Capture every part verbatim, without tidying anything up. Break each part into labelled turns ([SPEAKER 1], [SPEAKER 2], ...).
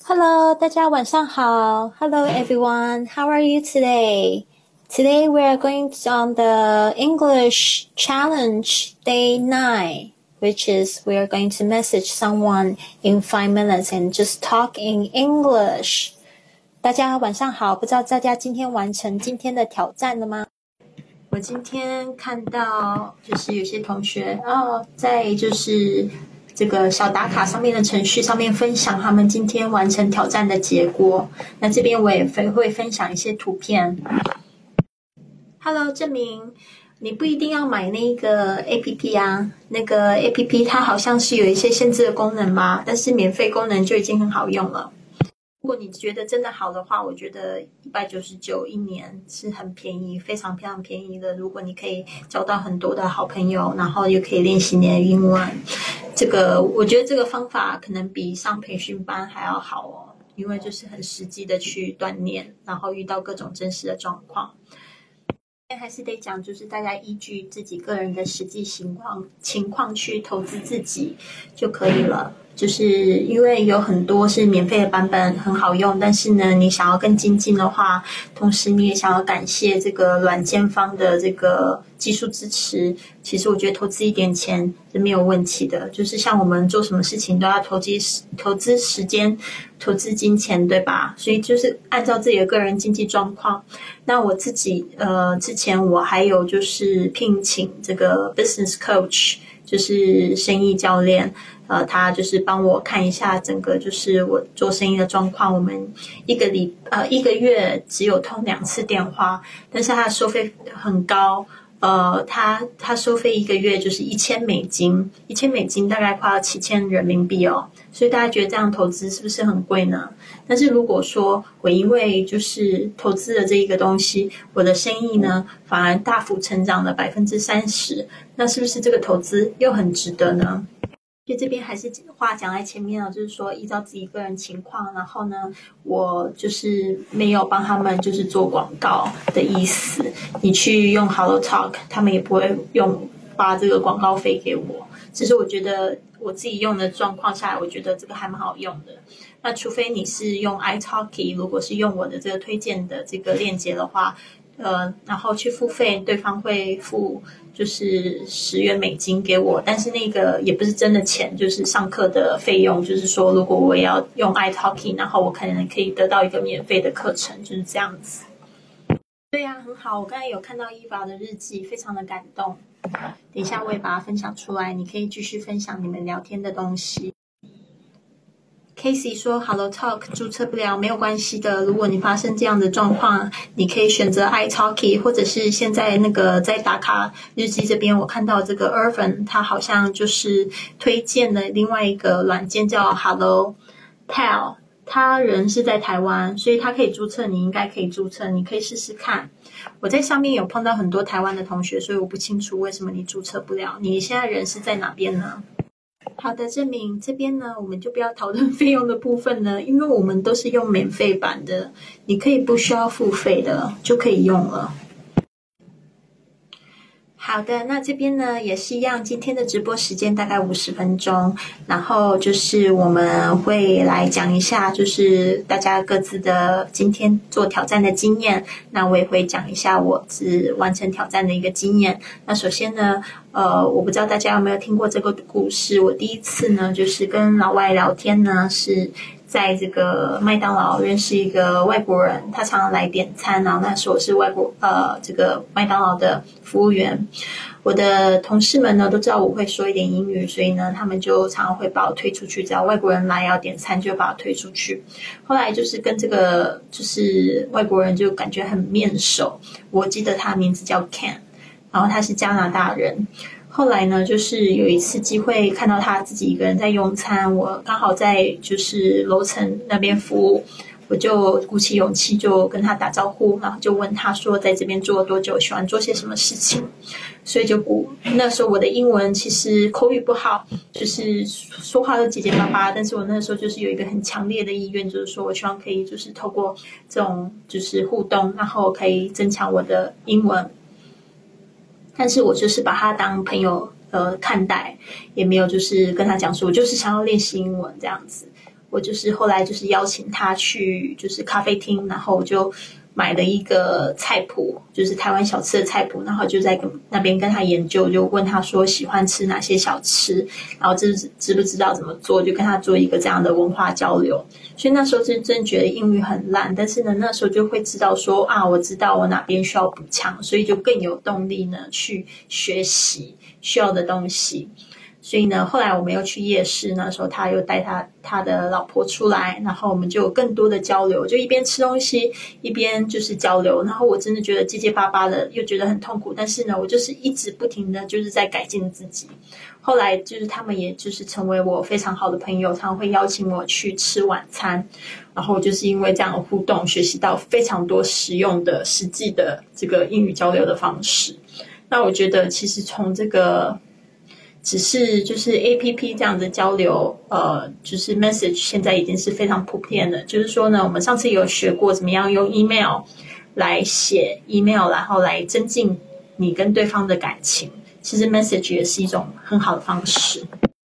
[SPEAKER 1] Hello，大家晚上好。Hello everyone, how are you today? Today we are going on the English challenge day nine, which is we are going to message someone in five minutes and just talk in English. 大家晚上好，不知道大家今天完成今天的挑战了吗？我今天看到就是有些同学哦，在就是这个小打卡上面的程序上面分享他们今天完成挑战的结果。那这边我也会分享一些图片。Hello， 证明你不一定要买那个 A P P 啊，那个 A P P 它好像是有一些限制的功能吧，但是免费功能就已经很好用了。如果你觉得真的好的话，我觉得一百九十九一年是很便宜，非常非常便宜的。如果你可以交到很多的好朋友，然后又可以练习你的英文，这个我觉得这个方法可能比上培训班还要好哦，因为就是很实际的去锻炼，然后遇到各种真实的状况。还是得讲，就是大家依据自己个人的实际情况情况去投资自己就可以了。就是因为有很多是免费的版本很好用，但是呢，你想要更精进的话，同时你也想要感谢这个软件方的这个技术支持，其实我觉得投资一点钱是没有问题的。就是像我们做什么事情都要投资投资时间、投资金钱，对吧？所以就是按照自己的个人经济状况。那我自己呃，之前我还有就是聘请这个 business coach， 就是生意教练。呃，他就是帮我看一下整个就是我做生意的状况。我们一个礼呃一个月只有通两次电话，但是他的收费很高。呃，他他收费一个月就是一千美金，一千美金大概快要七千人民币哦。所以大家觉得这样投资是不是很贵呢？但是如果说我因为就是投资了这一个东西，我的生意呢反而大幅成长了百分之三十，那是不是这个投资又很值得呢？所以这边还是话讲在前面了，就是说依照自己个人情况，然后呢，我就是没有帮他们就是做广告的意思。你去用 Hello Talk， 他们也不会用发这个广告费给我。只是我觉得我自己用的状况下来，我觉得这个还蛮好用的。那除非你是用 iTalki， 如果是用我的这个推荐的这个链接的话，呃，然后去付费，对方会付就是十元美金给我，但是那个也不是真的钱，就是上课的费用。就是说，如果我也要用 iTalki， 然后我可能可以得到一个免费的课程，就是这样子。对呀、啊，很好。我刚才有看到伊娃的日记，非常的感动。等一下我也把它分享出来，你可以继续分享你们聊天的东西。Casey 说 Hello Talk 注册不了，没有关系的。如果你发生这样的状况，你可以选择 iTalki， 或者是现在那个在打卡日记这边，我看到这个 Irvin 他好像就是推荐了另外一个软件叫 Hello Pal， 他人是在台湾，所以他可以注册，你应该可以注册，你可以试试看。我在上面有碰到很多台湾的同学，所以我不清楚为什么你注册不了。你现在人是在哪边呢？好的，证明这边呢，我们就不要讨论费用的部分呢，因为我们都是用免费版的，你可以不需要付费的就可以用了。好的，那这边呢也是一样，今天的直播时间大概五十分钟，然后就是我们会来讲一下，就是大家各自的今天做挑战的经验。那我也会讲一下我是完成挑战的一个经验。那首先呢，呃，我不知道大家有没有听过这个故事。我第一次呢，就是跟老外聊天呢，是在这个麦当劳认识一个外国人，他常常来点餐，然后那时候我是外国呃这个麦当劳的服务员。我的同事们呢都知道我会说一点英语，所以呢他们就常常会把我推出去，只要外国人来要点餐就把我推出去。后来就是跟这个就是外国人就感觉很面熟，我记得他名字叫 Ken， 然后他是加拿大人。后来呢，就是有一次机会看到他自己一个人在用餐，我刚好在就是楼层那边服务，我就鼓起勇气就跟他打招呼，然后就问他说在这边做了多久，喜欢做些什么事情。所以就鼓那时候我的英文其实口语不好，就是说话都结结巴巴，但是我那时候就是有一个很强烈的意愿，就是说我希望可以就是透过这种就是互动，然后可以增强我的英文。但是我就是把他当朋友呃看待，也没有就是跟他讲说我就是想要练习英文这样子。 我就是后来就是邀请他去就是咖啡厅，然后我就买了一个菜谱，就是台湾小吃的菜谱，然后就在跟那边跟他研究，就问他说喜欢吃哪些小吃，然后知知不知道怎么做，就跟他做一个这样的文化交流。所以那时候真真觉得英语很烂，但是呢那时候就会知道说啊，我知道我哪边需要补强，所以就更有动力呢去学习需要的东西。所以呢后来我们又去夜市，那时候他又带他他的老婆出来，然后我们就有更多的交流，就一边吃东西一边就是交流。然后我真的觉得结结巴巴的，又觉得很痛苦，但是呢我就是一直不停的就是在改进自己。后来就是他们也就是成为我非常好的朋友，常会邀请我去吃晚餐，然后就是因为这样的互动学习到非常多实用的实际的这个英语交流的方式。那我觉得其实从这个只是就是 A P P 这样的交流，呃，就是 message 现在已经是非常普遍的。就是说呢，我们上次有学过怎么样用 email 来写 email， 然后来增进你跟对方的感情。其实 message 也是一种很好的方式。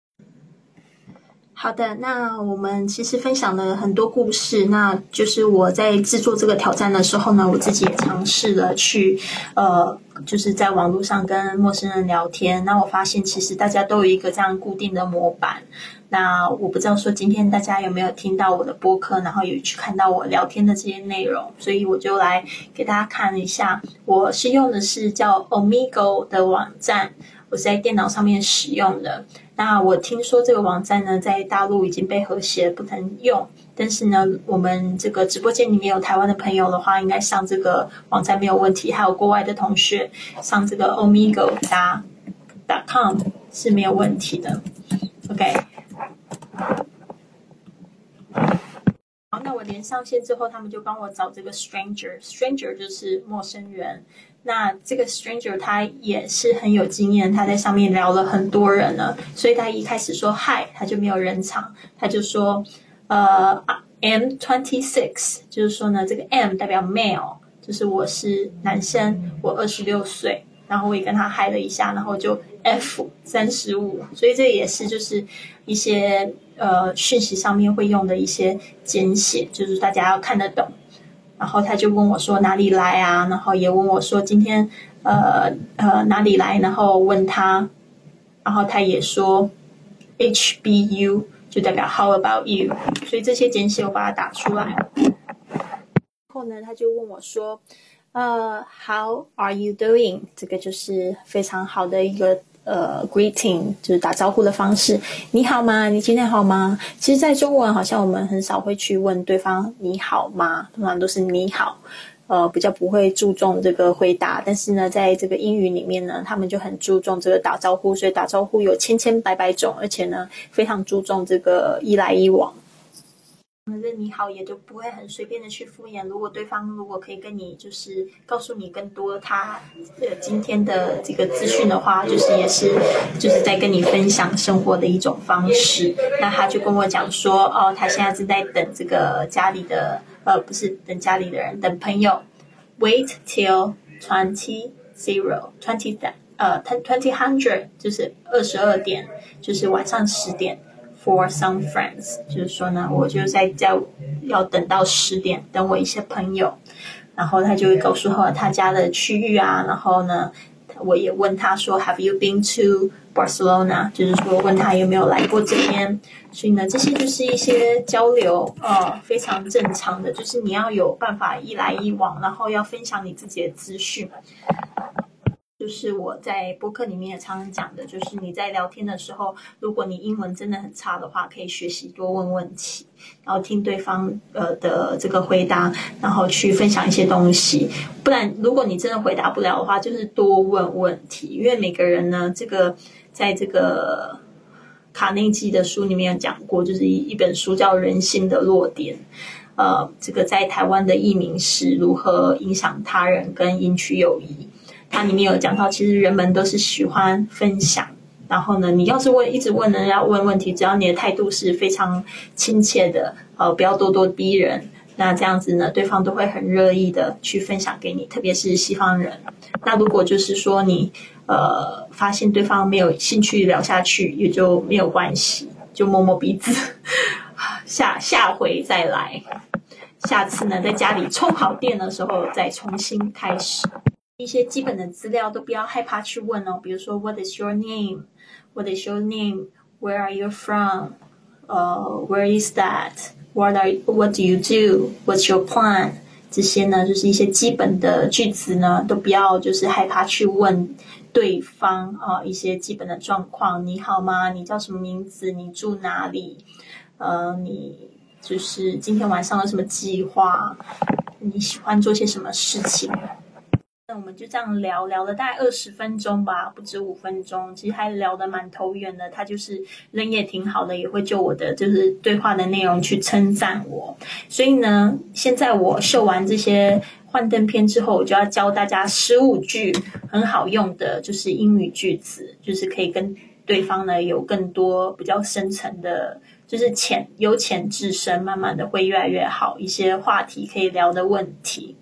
[SPEAKER 1] 好的，那我们其实分享了很多故事，那就是我在制作这个挑战的时候呢，我自己也尝试了去呃，就是在网络上跟陌生人聊天。那我发现其实大家都有一个这样固定的模板。那我不知道说今天大家有没有听到我的播客，然后有去看到我聊天的这些内容，所以我就来给大家看一下。我是用的是叫 Omegle 的网站，我是在电脑上面使用的。那我听说这个网站呢在大陆已经被和谐不能用，但是呢我们这个直播间里面有台湾的朋友的话，应该上这个网站没有问题，还有国外的同学上这个 omegle dot com 是没有问题的。 OK， 好，那我连上线之后他们就帮我找这个 stranger stranger 就是陌生人。那这个 stranger 他也是很有经验，他在上面聊了很多人了，所以他一开始说 hi 他就没有人场，他就说呃 M twenty-six， 就是说呢这个 M 代表 male， 就是我是男生，我二十六岁，然后我也跟他 hi 了一下，然后就 F 三十五，所以这也是就是一些呃讯息上面会用的一些简写，就是大家要看得懂。然后他就问我说哪里来啊，然后也问我说今天呃呃哪里来，然后问他，然后他也说 H B U 就代表 How about you， 所以这些简写我把它打出来。然后呢他就问我说呃 How are you doing， 这个就是非常好的一个呃 greeting， 就是打招呼的方式。你好吗？你今天好吗？其实在中文好像我们很少会去问对方你好吗，通常都是你好，呃比较不会注重这个回答。但是呢在这个英语里面呢他们就很注重这个打招呼，所以打招呼有千千百百种，而且呢非常注重这个一来一往。这你好也就不会很随便的去敷衍，如果对方如果可以跟你就是告诉你更多他呃今天的这个资讯的话，就是也是就是在跟你分享生活的一种方式。那他就跟我讲说哦他现在正在等这个家里的呃不是等家里的人，等朋友 wait till twenty zero twenty 呃 twenty hundred 就是二十二点，就是晚上十点For some friends， 就是说呢我就在家要等到十点等我一些朋友，然后他就会告诉我他家的区域啊，然后呢我也问他说 Have you been to Barcelona， 就是说问他有没有来过这边。所以呢这些就是一些交流呃非常正常的，就是你要有办法一来一往，然后要分享你自己的资讯。就是我在播客里面也常常讲的，就是你在聊天的时候，如果你英文真的很差的话，可以学习多问问题，然后听对方呃的这个回答，然后去分享一些东西。不然如果你真的回答不了的话，就是多问问题，因为每个人呢这个在这个卡内基的书里面有讲过，就是一本书叫《人性的弱点》，呃这个在台湾的译名是如何影响他人跟赢取友谊。它里面有讲到其实人们都是喜欢分享，然后呢你要是问一直问人家问问题，只要你的态度是非常亲切的，呃不要咄咄逼人，那这样子呢对方都会很乐意的去分享给你，特别是西方人。那如果就是说你呃发现对方没有兴趣聊下去，也就没有关系，就摸摸鼻子
[SPEAKER 2] 下下回再来，下次呢在家里充好电的时候再重新开始。一些基本的资料都不要害怕去问哦，比如说 What is your name? What is your name? Where are you from? Uh, where is that? What are What do you do? What's your plan? 这些呢，就是一些基本的句子呢，都不要就是害怕去问对方啊、呃，一些基本的状况。你好吗？你叫什么名字？你住哪里？呃，你就是今天晚上有什么计划？你喜欢做些什么事情？那我们就这样聊聊了大概二十分钟吧，不止五分钟，其实还聊得蛮投缘的。他就是人也挺好的，也会就我的就是对话的内容去称赞我。所以呢，现在我秀完这些幻灯片之后，我就要教大家十五句很好用的，就是英语句子，就是可以跟对方呢有更多比较深层的，就是浅由浅至深，慢慢的会越来越好，一些话题可以聊的问题。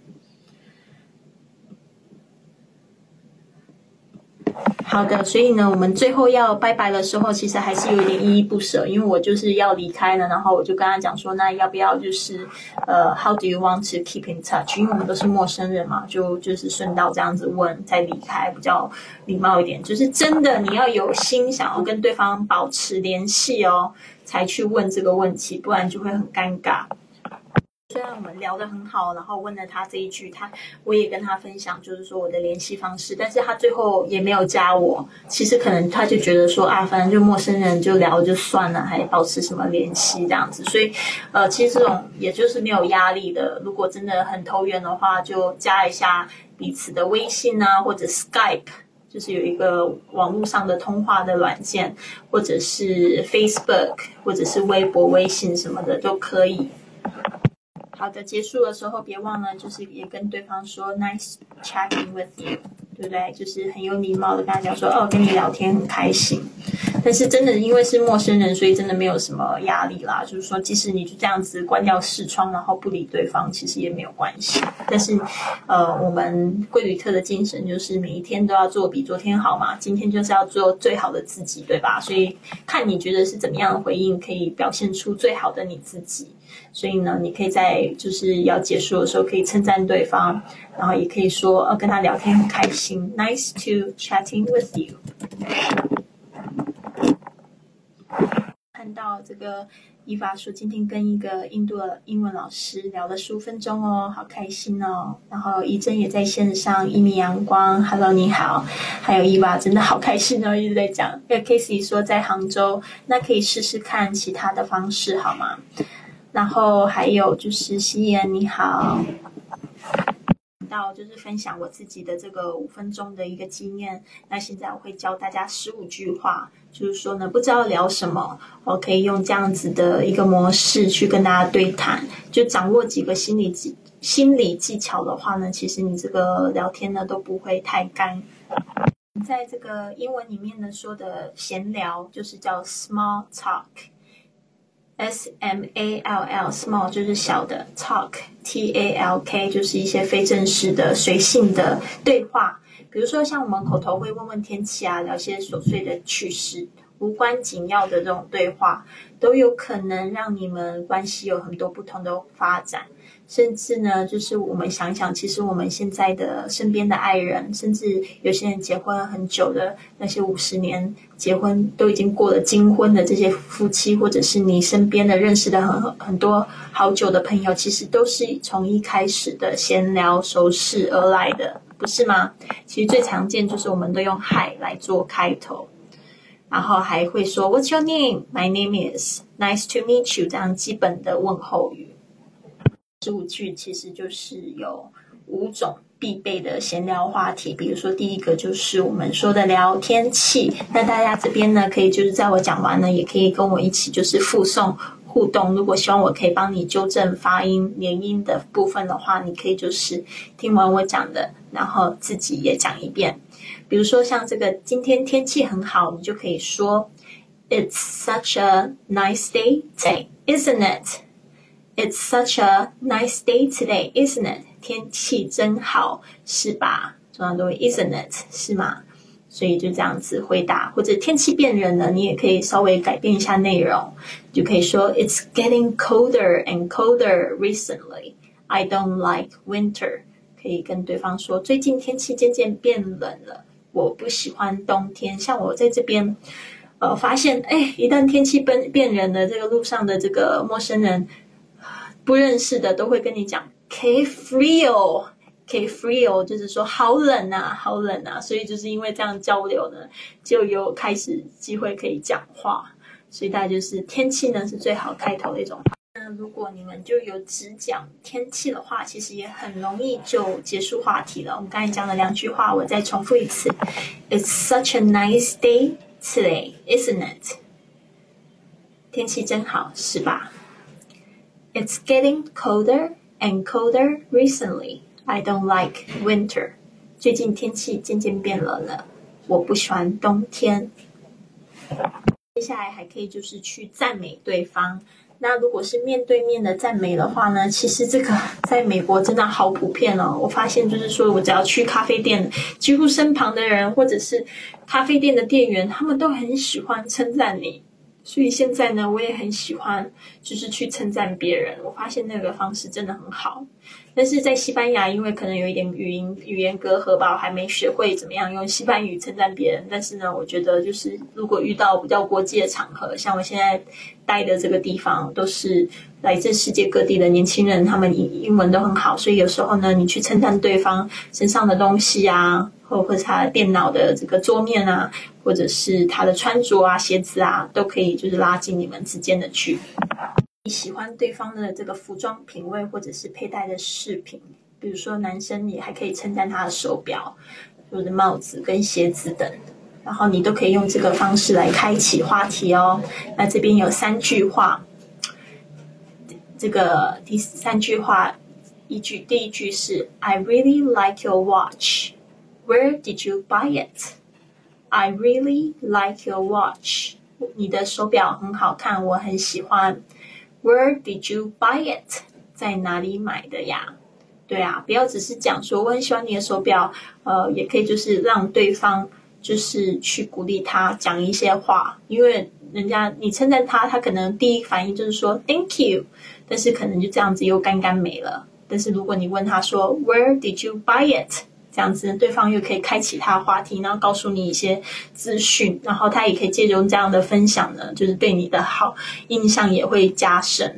[SPEAKER 2] 好的，所以呢，我们最后要拜拜的时候，其实还是有一点依依不舍，因为我就是要离开了，然后我就跟他讲说，那要不要就是呃 ，How do you want to keep in touch？ 因为我们都是陌生人嘛，就就是顺道这样子问，再离开比较礼貌一点。就是真的你要有心想要跟对方保持联系哦，才去问这个问题，不然就会很尴尬。虽然我们聊得很好，然后问了他这一句，他我也跟他分享，就是说我的联系方式，但是他最后也没有加我。其实可能他就觉得说啊，反正就陌生人就聊就算了，还保持什么联系这样子。所以呃，其实这种也就是没有压力的。如果真的很投缘的话，就加一下彼此的微信啊，或者 Skype。就是有一个网络上的通话的软件，或者是 Facebook， 或者是微博、微信什么的都可以。好的，结束的时候别忘了，就是也跟对方说 nice chatting with you， 对不对？就是很有礼貌的跟他讲说，哦，跟你聊天很开心。但是真的因为是陌生人，所以真的没有什么压力啦。就是说，即使你就这样子关掉视窗，然后不理对方，其实也没有关系。但是，呃，我们贵旅特的精神就是每一天都要做比昨天好嘛。今天就是要做最好的自己，对吧？所以看你觉得是怎么样的回应，可以表现出最好的你自己。所以呢，你可以在就是要结束的时候，可以称赞对方，然后也可以说，呃，跟他聊天很开心 ，Nice to chatting with you。看到这个伊娃说，今天跟一个印度的英文老师聊了十五分钟哦，好开心哦。然后怡珍也在线上，一米阳光 ，Hello 你好，还有伊娃真的好开心哦，一直在讲。那 Casey 说在杭州，那可以试试看其他的方式好吗？然后还有就是希言你好，到就是分享我自己的这个五分钟的一个经验。那现在我会教大家十五句话，就是说呢，不知道聊什么，我可以用这样子的一个模式去跟大家对谈。就掌握几个心理技心理技巧的话呢，其实你这个聊天呢都不会太干。在这个英文里面呢说的闲聊，就是叫 small talk。S M A L L small 就是小的 talk T A L K 就是一些非正式的随性的对话，比如说像我们口头会问问天气啊，聊些琐碎的趣事，无关紧要的这种对话，都有可能让你们关系有很多不同的发展。甚至呢，就是我们想想，其实我们现在的身边的爱人，甚至有些人结婚很久的那些五十年结婚都已经过了金婚的这些夫妻，或者是你身边的认识的很很多好久的朋友，其实都是从一开始的闲聊熟识而来的，不是吗？其实最常见就是我们都用 Hi 来做开头，然后还会说 What's your name? My name is. Nice to meet you 这样基本的问候语。十五句其实就是有五种必备的闲聊话题，比如说第一个就是我们说的聊天气，那大家这边呢可以就是在我讲完呢也可以跟我一起就是附送互动，如果希望我可以帮你纠正发音连音的部分的话，你可以就是听完我讲的然后自己也讲一遍。比如说像这个今天天气很好，你就可以说 It's such a nice day today, isn't it?It's such a nice day today, isn't it? 天气真好，是吧？通常都会 isn't it 是吗？ 所以就这样子回答。或者天气变冷了，你也可以稍微改变一下内容，就可以说 It's getting colder and colder recently. I don't like winter. 可以跟对方说最近天气渐渐变冷了，我不喜欢冬天。像我在这边呃，发现哎，一旦天气变变冷了，这个路上的这个陌生人不认识的都会跟你讲 Que frio Que frio 就是说好冷啊好冷啊，所以就是因为这样交流呢，就有开始机会可以讲话。所以大概就是天气呢是最好开头的一种。那如果你们就有只讲天气的话，其实也很容易就结束话题了。我们刚才讲了两句话，我再重复一次。 It's such a nice day today, isn't it? 天气真好，是吧？ It's getting colder and colder recently. I don't like winter. 最近天气渐渐变冷了，我不喜欢冬天。接下来还可以就是去赞美对方。那如果是面对面的赞美的话呢，其实这个在美国真的好普遍哦。我发现就是说我只要去咖啡店，几乎身旁的人或者是咖啡店的店员，他们都很喜欢称赞你。所以现在呢，我也很喜欢就是去称赞别人，我发现那个方式真的很好。但是在西班牙，因为可能有一点语音语言隔阂吧，我还没学会怎么样用西班语称赞别人。但是呢，我觉得就是如果遇到比较国际的场合，像我现在待的这个地方都是来自世界各地的年轻人，他们英文都很好，所以有时候呢，你去称赞对方身上的东西啊，或者是他的电脑的这个桌面啊，或者是他的穿着啊、鞋子啊，都可以就是拉近你们之间的距离。你喜欢对方的这个服装品味或者是佩戴的饰品，比如说男生你还可以称赞他的手表或者帽子跟鞋子等，然后你都可以用这个方式来开启话题哦。那这边有三句话，这个第三句话一句第一句是 I really like your watch. Where did you buy it? I really like your watch. 你的手表很好看，我很喜欢。Where did you buy it? 在哪里买的呀？对啊，不要只是讲说我很喜欢你的手表，呃，也可以就是让对方就是去鼓励他讲一些话，因为人家你称赞他，他可能第一反应就是说 Thank you， 但是可能就这样子又干干没了。但是如果你问他说 Where did you buy it?这样子对方又可以开启他的话题，然后告诉你一些资讯，然后他也可以借用这样的分享呢，就是对你的好印象也会加深。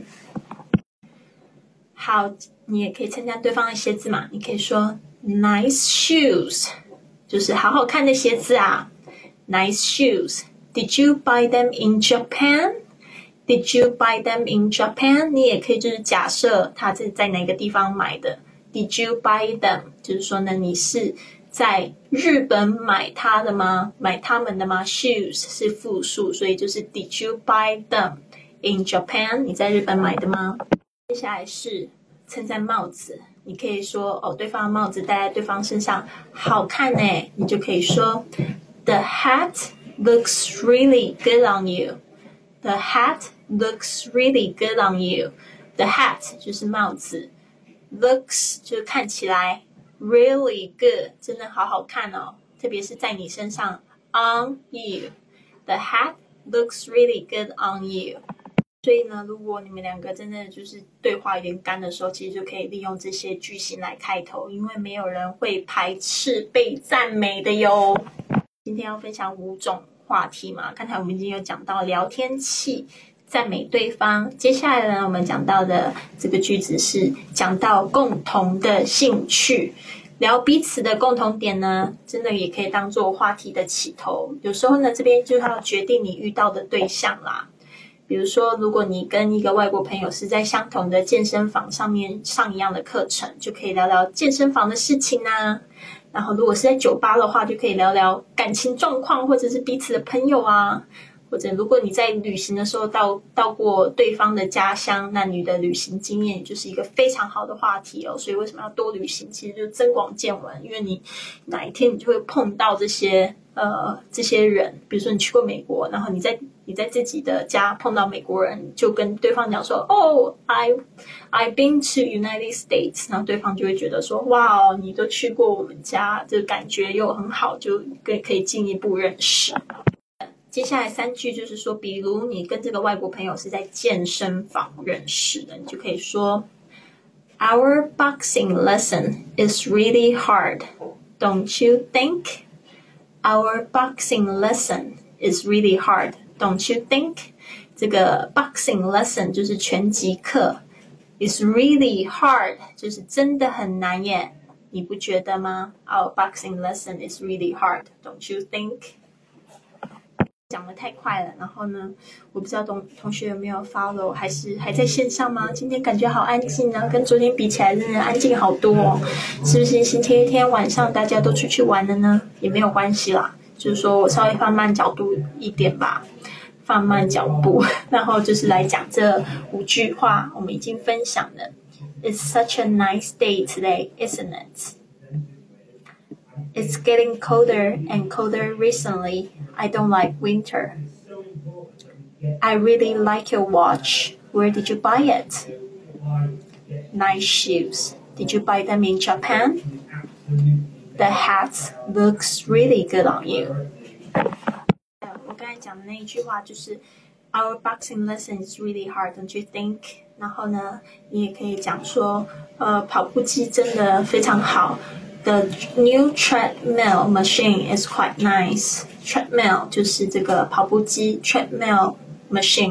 [SPEAKER 2] 好，你也可以称赞对方的鞋子嘛，你可以说 Nice shoes， 就是好好看的鞋子啊。Nice shoes. Did you buy them in Japan? Did you buy them in Japan? 你也可以就是假设他是在哪个地方买的。Did you buy them? 就是说呢，你是在日本买它的吗？买他们的吗？ Shoes 是复数，所以就是 Did you buy them in Japan? 你在日本买的吗？接下来是称赞帽子，你可以说哦，对方的帽子戴在对方身上好看耶，你就可以说 The hat looks really good on you. The hat looks really good on you. The hat 就是帽子。Looks 就是看起来 really good 真的好好看哦，特别是在你身上 on you. The hat looks really good on you. 所以呢，如果你们两个真的就是对话有点干的时候，其实就可以利用这些句型来开头，因为没有人会排斥被赞美的哟。今天要分享五种话题嘛，刚才我们已经有讲到聊天气赞美对方，接下来呢，我们讲到的这个句子是讲到共同的兴趣，聊彼此的共同点呢，真的也可以当做话题的起头。有时候呢，这边就要决定你遇到的对象啦。比如说，如果你跟一个外国朋友是在相同的健身房上面上一样的课程，就可以聊聊健身房的事情啊。然后，如果是在酒吧的话，就可以聊聊感情状况，或者是彼此的朋友啊。或者如果你在旅行的时候到到过对方的家乡，那你的旅行经验就是一个非常好的话题哦。所以为什么要多旅行？其实就增广见闻，因为你哪一天你就会碰到这些呃这些人，比如说你去过美国，然后你在你在自己的家碰到美国人，就跟对方讲说 Oh, I, I've been to United States， 然后对方就会觉得说哇，你都去过我们家，这个感觉又很好，就可以进一步认识。接下来三句就是说，比如你跟这个外国朋友是在健身房认识的，你就可以说 Our boxing lesson is really hard, don't you think? Our boxing lesson is really hard.Don't you think? 这个 boxing lesson 就是拳击课 is really hard 就是真的很难耶，你不觉得吗？ Our boxing lesson is really hard. Don't you think? 讲得太快了，然后呢，我不知道同同学有没有 follow， 还是还在线上吗？今天感觉好安静啊，跟昨天比起来真的安静好多哦。是不是星期天晚上大家都出去玩了呢？也没有关系啦，就是说我稍微放慢角度一点吧。放慢脚步，然后就是来讲这五句话，我们已经分享了。It's such a nice day today, isn't it? It's getting colder and colder recently. I don't like winter. I really like your watch. Where did you buy it? Nice shoes. Did you buy them in Japan? The hat looks really good on you.刚才讲的那一句话就是 Our boxing lesson is really hard, don't you think? 然后呢，你也可以讲说，呃，跑步机真的非常好。The new treadmill machine is quite nice. Treadmill 就是这个跑步机 ，treadmill machine,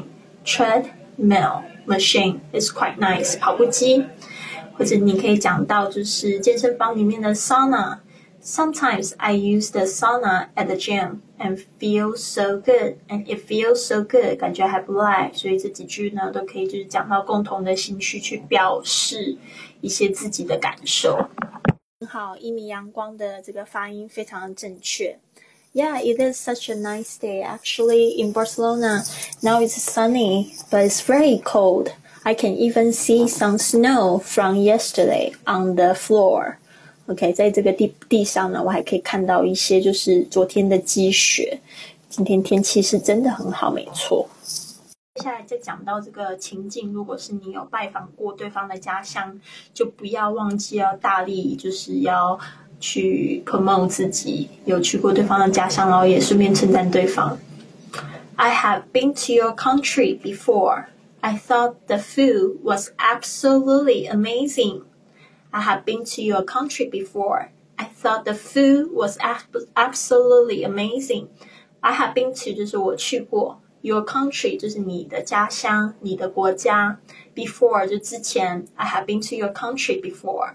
[SPEAKER 2] treadmill machine is quite nice. 跑步机，或者你可以讲到就是健身房里面的 sauna。Sometimes I use the sauna at the gym.And feel so good, and it feels so good， 感觉还不赖，所以这几句呢都可以就是讲到共同的兴趣，去表示一些自己的感受。很好，一米阳光的这个发音非常的正确。Yeah, it is such a nice day. Actually, in Barcelona, now it's sunny, but it's very cold. I can even see some snow from yesterday on the floor.OK， 在这个地地上呢，我还可以看到一些就是昨天的积雪。今天天气是真的很好，没错。接下来再讲到这个情境，如果是你有拜访过对方的家乡，就不要忘记要大力就是要去 promote 自己有去过对方的家乡，然后也顺便称赞对方。I have been to your country before. I thought the food was absolutely amazing.I have been to your country before. I thought the food was absolutely amazing. I have been to 就是我去过 your country 就是你的家乡，你的国家 before 就之前 I have been to your country before.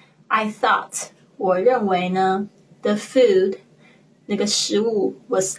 [SPEAKER 2] I thought 我认为呢 the food 那个食物 was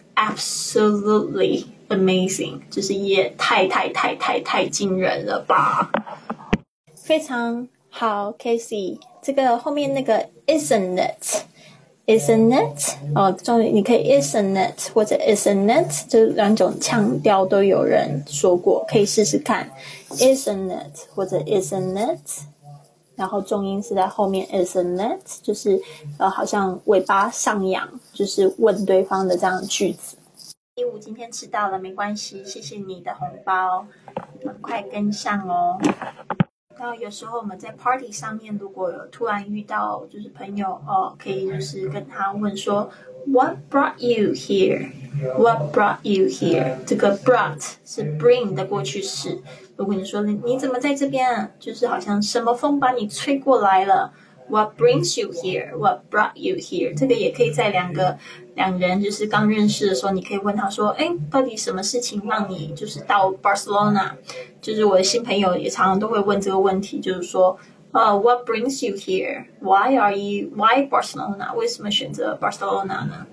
[SPEAKER 2] absolutely amazing 就是也太太太太太惊人了吧。非常好 Casey 这个后面那个 isn't it isn't it 哦，终于你可以 isn't it 或者 isn't it 这两种腔调都有人说过，可以试试看 isn't it 或者 isn't it， 然后重音是在后面 isn't it 就是呃好像尾巴上扬，就是问对方的这样的句子。第五今天迟到了没关系，谢谢你的红包，很快跟上哦。然后有时候我们在 party 上面，如果有突然遇到就是朋友哦，可以就是跟他问说 What brought you here? What brought you here? 这个 brought 是 bring 的过去式。如果你说你怎么在这边，就是好像什么风把你吹过来了。What brings you here? What brought you here? 这个也可以在两个两人就是刚认识的时候，你可以问他说，哎，到底什么事情让你就是到 Barcelona？ 就是我的新朋友也常常都会问这个问题，就是说，呃、uh, ，What brings you here? Why are you? Why Barcelona? 为什么选择 Barcelona 呢？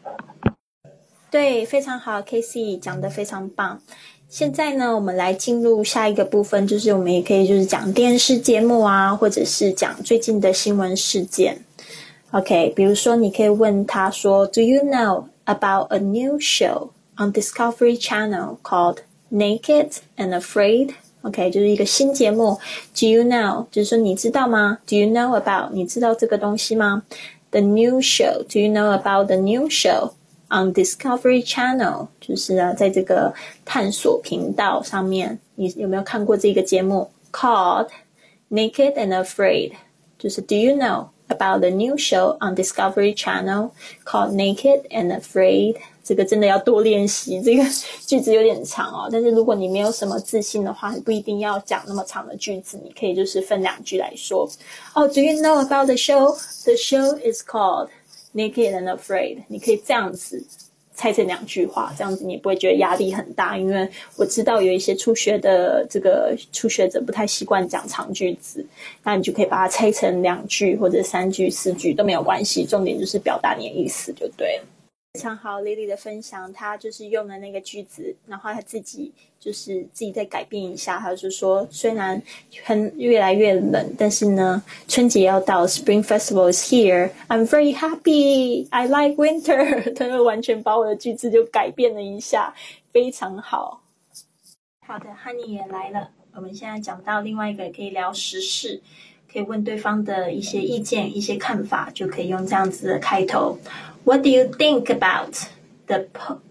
[SPEAKER 2] 对，非常好 ，Casey 讲得非常棒。现在呢，我们来进入下一个部分，就是我们也可以就是讲电视节目啊，或者是讲最近的新闻事件。OK， 比如说你可以问他说 ，Do you know about a new show on Discovery Channel called Naked and Afraid? OK， 就是一个新节目。Do you know？ 就是说你知道吗 ？Do you know about？ 你知道这个东西吗 ？The new show. Do you know about the new show
[SPEAKER 1] on Discovery Channel， 就是呢在这个探索频道上面，你有没有看过这个节目 called Naked and Afraid？ 就是 Do you know about the new show on Discovery Channel called Naked and Afraid？ 这个真的要多练习，这个句子有点长哦，但是如果你没有什么自信的话，你不一定要讲那么长的句子，你可以就是分两句来说。哦 Do you know about the show? The show is called Naked and Afraid。 你可以这样子拆成两句话，这样子你不会觉得压力很大，因为我知道有一些初学的这个初学者不太习惯讲长句子，那你就可以把它拆成两句或者三句四句都没有关系，重点就是表达你的意思就对了。非常好 Lily 的分享，她就是用了那个句子，然后她自己就是自己再改变一下，她就说虽然很越来越冷，但是呢春节要到 Spring Festival is here I'm very happy I like winter 她就完全把我的句子就改变了一下，非常好。
[SPEAKER 2] 好的 Honey 也来了，我们现在讲到另外一个可以聊时事，可以问对方的一些意见一些看法，就可以用这样子的开头。What do you think about the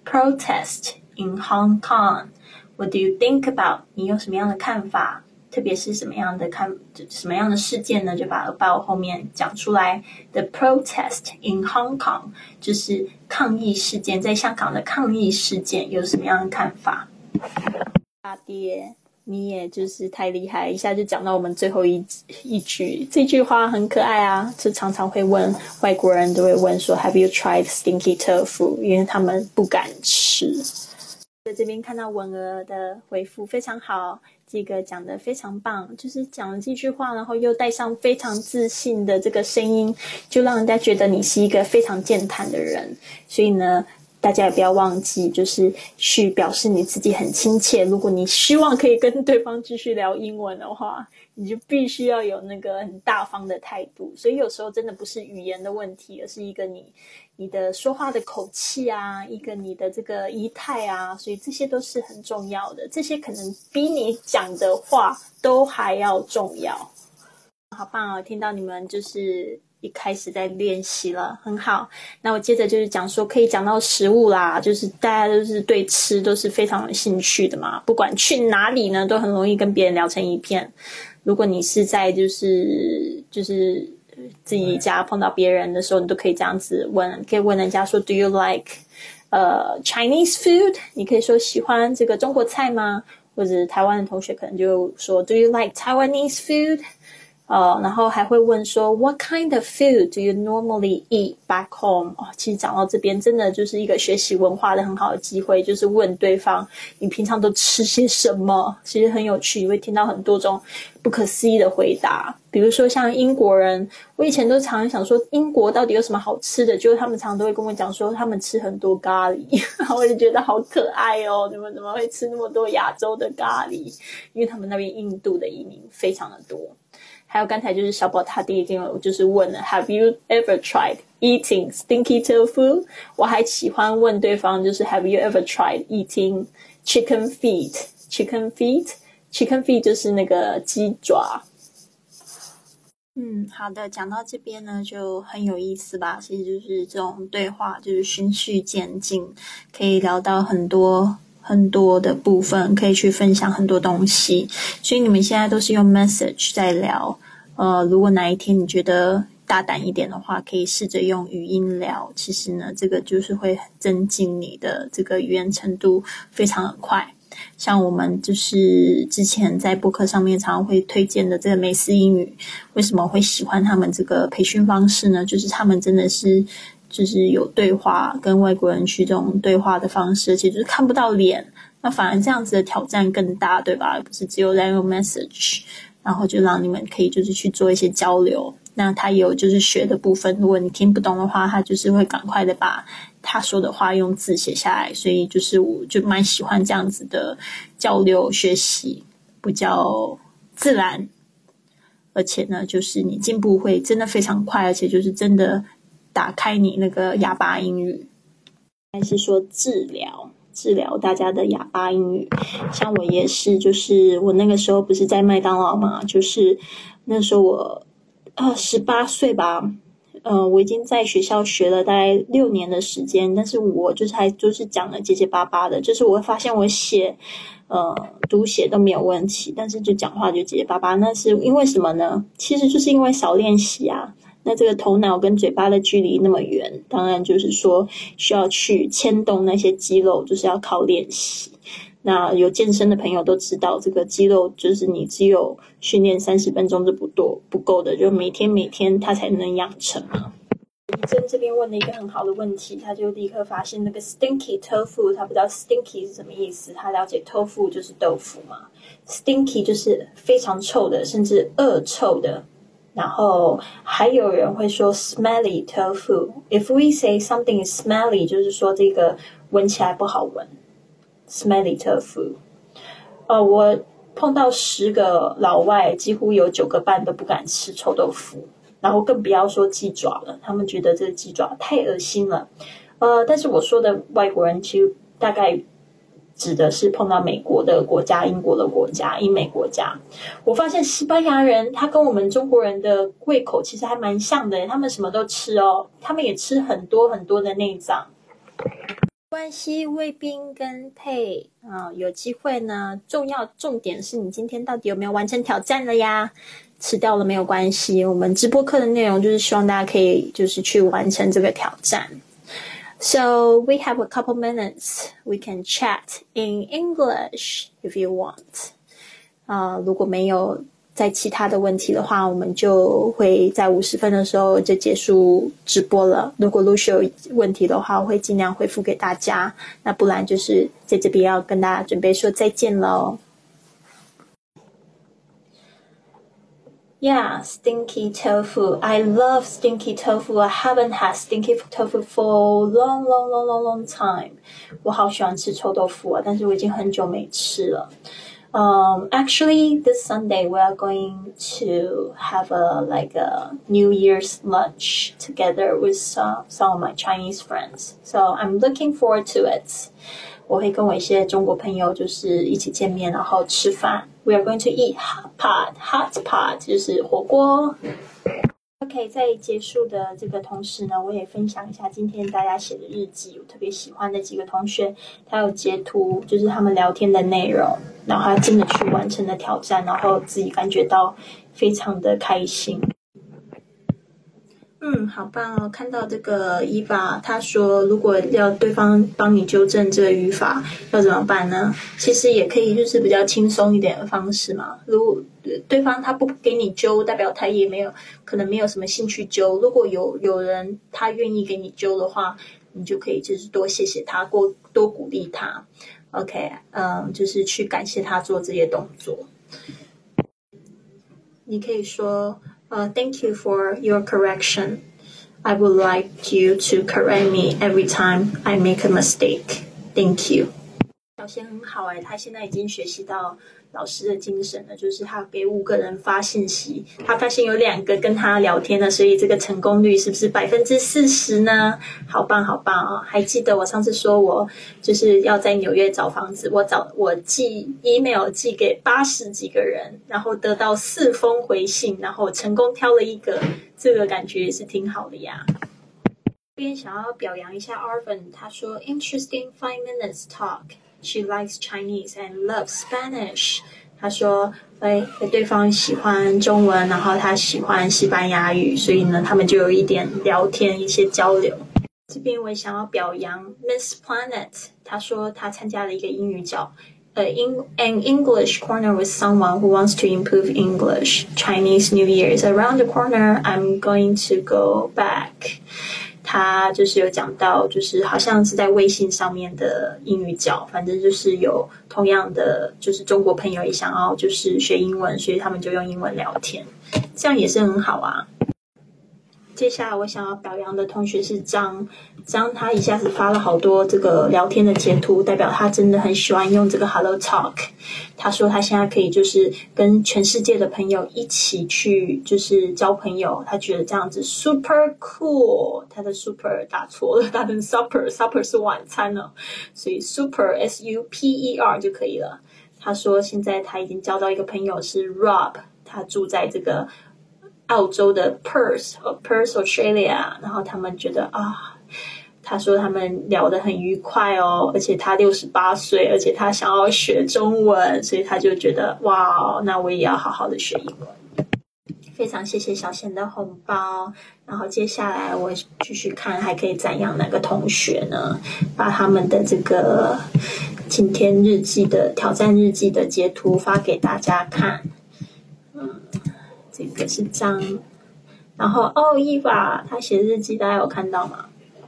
[SPEAKER 2] protest in Hong Kong? What do you think about? 你有什么样的看法？特别是什么样的看什么样的事件呢？就把 about 后面讲出来。The protest in Hong Kong 就是抗议事件，在香港的抗议事件有什么样的看法？
[SPEAKER 1] 大爹，你也就是太厉害，一下就讲到我们最后一一句，这句话很可爱啊，就常常会问外国人都会问说 Have you tried stinky tofu？ 因为他们不敢吃。在这边看到文儿的回复非常好，这个讲得非常棒，就是讲了这句话，然后又带上非常自信的这个声音，就让人家觉得你是一个非常健谈的人。所以呢大家也不要忘记，就是去表示你自己很亲切。如果你希望可以跟对方继续聊英文的话，你就必须要有那个很大方的态度。所以有时候真的不是语言的问题，而是一个你你的说话的口气啊，一个你的这个仪态啊，所以这些都是很重要的。这些可能比你讲的话都还要重要。好棒哦，听到你们就是一开始在练习了，很好。那我接着就是讲说可以讲到食物啦，就是大家都是对吃都是非常有兴趣的嘛，不管去哪里呢都很容易跟别人聊成一片。如果你是在就是就是自己家碰到别人的时候，你都可以这样子问，可以问人家说 Do you like 呃 Chinese food？ 你可以说喜欢这个中国菜吗？或者台湾的同学可能就说 Do you like Taiwanese food？呃，然后还会问说 What kind of food do you normally eat back home？ 哦，其实讲到这边真的就是一个学习文化的很好的机会，就是问对方你平常都吃些什么，其实很有趣，你会听到很多种不可思议的回答。比如说像英国人，我以前都常常想说英国到底有什么好吃的，结果他们常常都会跟我讲说他们吃很多咖喱然后我就觉得好可爱哦，你们怎么会吃那么多亚洲的咖喱？因为他们那边印度的移民非常的多。还有刚才就是小宝他弟已经有就是问了 Have you ever tried eating stinky tofu？ 我还喜欢问对方就是 Have you ever tried eating chicken feet？ Chicken feet？ Chicken feet 就是那个鸡爪。嗯，好的，讲到这边呢就很有意思吧，其实就是这种对话就是循序渐进，可以聊到很多很多的部分，可以去分享很多东西。所以你们现在都是用 message 在聊，呃，如果哪一天你觉得大胆一点的话，可以试着用语音聊。其实呢，这个就是会增进你的这个语言程度非常的快。像我们就是之前在播客上面常常会推荐的这个美思英语，为什么会喜欢他们这个培训方式呢？就是他们真的是就是有对话，跟外国人去这种对话的方式，其实就是看不到脸，那反而这样子的挑战更大，对吧？不是只有在用 message， 然后就让你们可以就是去做一些交流。那他也有就是学的部分，如果你听不懂的话，他就是会赶快的把他说的话用字写下来，所以就是我就蛮喜欢这样子的交流学习，比较自然，而且呢就是你进步会真的非常快，而且就是真的打开你那个哑巴英语。还是说治疗治疗大家的哑巴英语。像我也是，就是我那个时候不是在麦当劳嘛，就是那时候我呃十八岁吧，
[SPEAKER 2] 呃，我已经在学校学了大概六年的时间，但是我就是还就是讲的结结巴巴的，就是我会发现我写呃读写都没有问题，但是就讲话就结结巴巴，那是因为什么呢？其实就是因为少练习啊。那这个头脑跟嘴巴的距离那么远，当然就是说需要去牵动那些肌肉，就是要靠练习。那有健身的朋友都知道，这个肌肉就是你只有训练三十分钟是不多不够的，就每天每天它才能养成嘛。怡珍这边问了一个很好的问题，他就立刻发现那个 stinky tofu， 他不知道 stinky 是什么意思，他了解 tofu 就是豆腐嘛 ，stinky 就是非常臭的，甚至恶臭的。然后还有人会说 smelly tofu。If we say something is smelly， 就是说这个闻起来不好闻。smelly tofu。呃，我碰到十个老外，几乎有九个半都不敢吃臭豆腐，然后更不要说鸡爪了，他们觉得这个鸡爪太恶心了。呃，但是我说的外国人其实大概指的是碰到美国的国家、英国的国家、英美国家。我发现西班牙人他跟我们中国人的胃口其实还蛮像的，他们什么都吃哦，他们也吃很多很多的内脏。关系卫兵跟配啊、呃，有机会呢。重要重点是你今天到底有没有完成挑战了呀？吃掉了没有关系，我们直播课的内容就是希望大家可以就是去完成这个挑战。So we have a couple minutes. We can chat in English if you want. 啊、呃，如果没有在其他的问题的话，我们就会在五十分的时候就结束直播了。如果陆续有问题的话，我会尽量回复给大家。那不然就是在这边要跟大家准备说再见了。Yeah, stinky tofu. I love stinky tofu. I haven't had stinky tofu for long, long, long, long, long time. 我好喜欢吃臭豆腐啊，但是我已经很久没吃了。Um, actually, this Sunday we are going to have a like a New Year's lunch together with uh, some of my Chinese friends. So I'm looking forward to it. 我会跟我一些中国朋友就是一起见面，然后吃饭。We are going to eat hot pot, hot pot 就是火锅。OK， 在结束的这个同时呢，我也分享一下今天大家写的日记。我特别喜欢的几个同学，他有截图，就是他们聊天的内容，然后他真的去完成了挑战，然后自己感觉到非常的开心。嗯，好棒哦！看到这个伊娃，他说如果要对方帮你纠正这个语法，要怎么办呢？其实也可以就是比较轻松一点的方式嘛。如果对方他不给你纠，代表他也没有可能没有什么兴趣纠。如果有有人他愿意给你纠的话，你就可以就是多谢谢他，多多鼓励他。OK， 嗯，就是去感谢他做这些动作。你可以说。Uh, thank you for your correction. I would like you to correct me every time I make a mistake. Thank you. 表现很好哎，他现在已经学习到老师的精神了，就是他给五个人发信息，他发现有两个跟他聊天了，所以这个成功率是不是百分之四十呢？好棒好棒哦！还记得我上次说我就是要在纽约找房子，我找我寄 email 寄给八十几个人，然后得到四封回信，然后成功挑了一个，这个感觉也是挺好的呀。这边想要表扬一下 Arvin， 他说 Interesting five minutes talk.She likes Chinese and loves Spanish. 他说，哎，对方喜欢中文，然后他喜欢西班牙语，所以呢，他们就有一点聊天，一些交流。这边我也想要表扬 Miss Planet， 他说他参加了一个英语角，呃 ，an English corner with someone who wants to improve English. Chinese New Year is around the corner. I'm going to go back.他就是有讲到，就是好像是在微信上面的英语角，反正就是有同样的，就是中国朋友也想要就是学英文，所以他们就用英文聊天，这样也是很好啊。接下来我想要表扬的同学是张张，他一下子发了好多这个聊天的截图，代表他真的很喜欢用这个 Hello Talk。他说他现在可以就是跟全世界的朋友一起去就是交朋友，他觉得这样子 super cool。他的 super 打错了，他的 supper supper 是晚餐呢，所以 super S U P E R 就可以了。他说现在他已经交到一个朋友是 Rob， 他住在这个澳洲的 Perth Perth Australia， 然后他们觉得啊，他说他们聊得很愉快哦，而且他六十八岁，而且他想要学中文，所以他就觉得哇，那我也要好好的学英文。非常谢谢小贤的红包，然后接下来我继续看还可以赞扬哪个同学呢？把他们的这个今天日记的挑战日记的截图发给大家看。嗯，这个是张，然后哦，伊娃他写日记，大家有看到吗？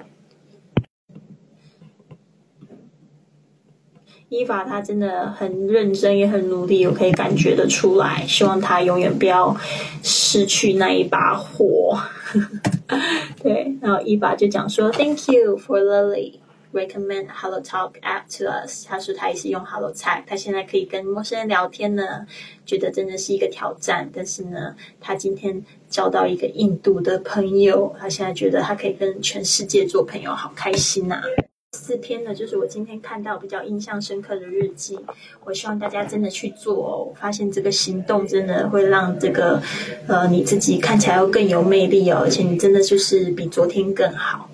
[SPEAKER 2] 伊娃她真的很认真也很努力，我可以感觉得出来，希望她永远不要失去那一把火。对，然后伊娃就讲说 Thank you for Lily recommend HelloTalk app to us。 她说她也是用 HelloTalk， 她现在可以跟陌生人聊天呢，觉得真的是一个挑战，但是呢她今天交到一个印度的朋友，她现在觉得她可以跟全世界做朋友，好开心啊。四篇呢，就是我今天看到比较印象深刻的日记，我希望大家真的去做哦。我发现这个行动真的会让这个呃你自己看起来又更有魅力哦，而且你真的就是比昨天更好。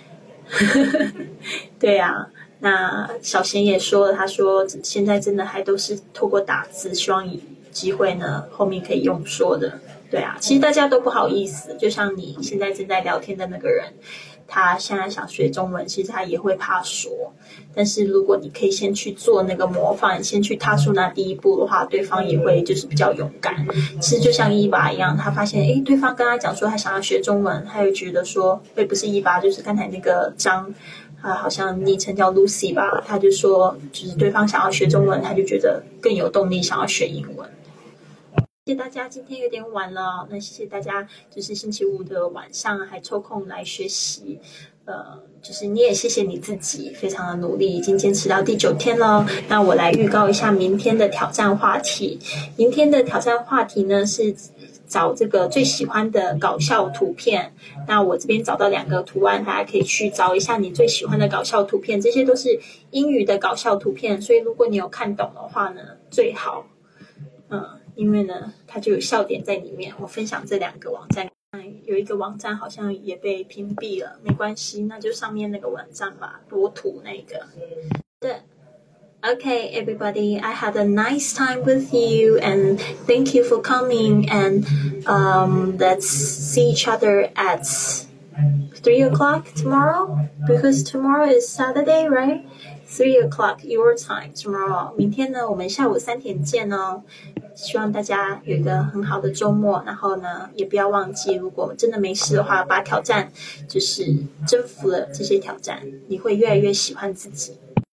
[SPEAKER 2] 对啊，那小贤也说了，他说现在真的还都是透过打字，希望有机会呢后面可以用说的。对啊，其实大家都不好意思，就像你现在正在聊天的那个人，他现在想学中文，其实他也会怕说，但是如果你可以先去做那个模范，先去踏出那第一步的话，对方也会就是比较勇敢。其实就像伊娃一样，他发现诶对方跟他讲说他想要学中文，他又觉得说诶不是伊娃，就是刚才那个张啊，好像昵称叫 Lucy 吧，他就说就是对方想要学中文，他就觉得更有动力想要学英文。谢谢大家，今天有点晚了，那谢谢大家，就是星期五的晚上还抽空来学习，呃，就是你也谢谢你自己，非常的努力，已经坚持到第九天了。那我来预告一下明天的挑战话题，明天的挑战话题呢是找这个最喜欢的搞笑图片。那我这边找到两个图案，大家可以去找一下你最喜欢的搞笑图片，这些都是英语的搞笑图片，所以如果你有看懂的话呢，最好，嗯。因为呢它就有笑点在里面。我分享这两个网站，有一个网站好像也被屏蔽了，没关系，那就上面那个网站吧，裸图那个。对 Okay, everybody, I had a nice time with you and thank you for coming, and um, let's see each other at three o'clock tomorrow, because tomorrow is Saturday, right? three o'clock your time tomorrow. 明天呢我们下午三点见哦。希望大家有一个很好的周末，然后呢也不要忘记，如果真的没事的话，把挑战就是征服了这些挑战，你会越来越喜欢自己。